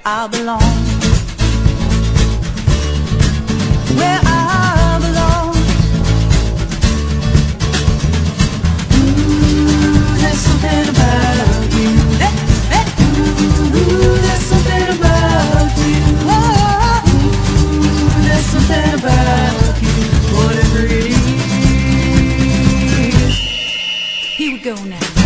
I belong. Where I belong. Ooh, there's something about you. Ooh, there's something about you. Ooh, there's something about you. Whatever it is. Here we go now.